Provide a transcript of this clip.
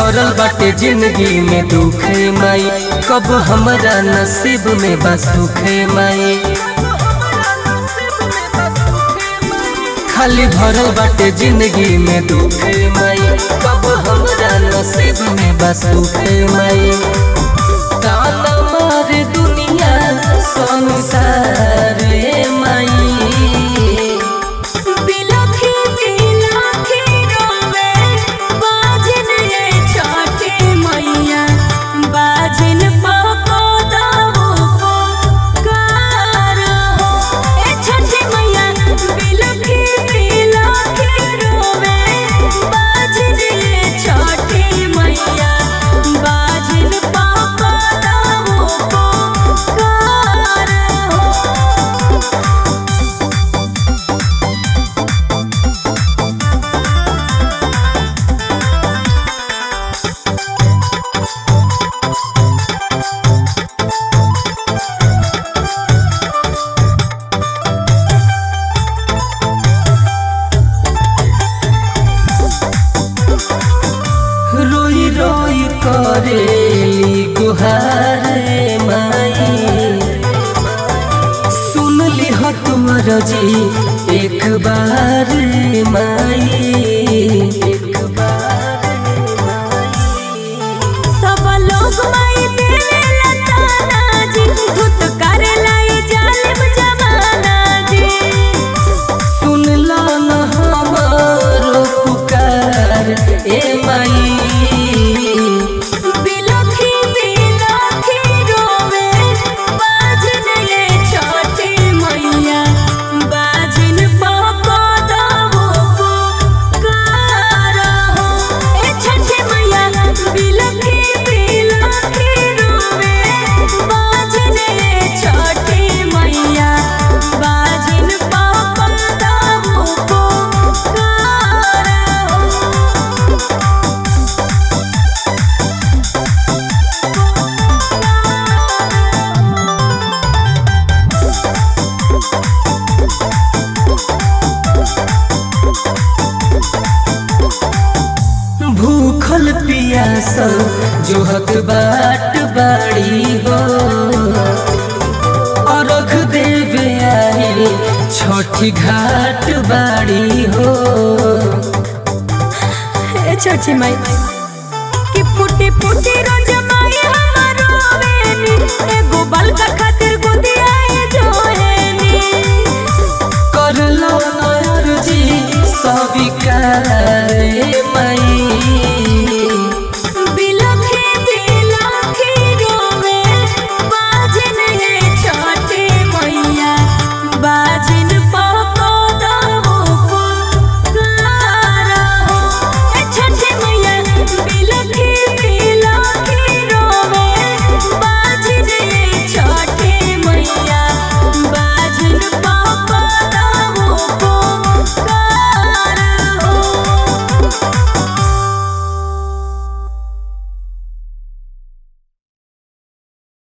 भरल बाटे जिंदगी में दुख माई, कब हमरा नसीब में बस सुख माई। खाली भरल बाटे जिंदगी में दुख माई, कब हमरा नसीब में बस सुख माई। ताना मारे दुनिया संसार माई, रोई रोई करेली गुहार माई, सुन ली हो तुमर जी एक बार माई, एक बार माई। सब लोग माई देवेला ताना जी, धुत करेला ई जालिम जमाना जी। सुन ला न हमारो पुकार ए माई, भूखल पियासल जोहत बाट बाड़ी हो, अर्घ देवे आई छठी घाट बाड़ी हो। छठी माई कि फूटी फूटी रोज माई हमारो बेनी, एगो बाल का खातिर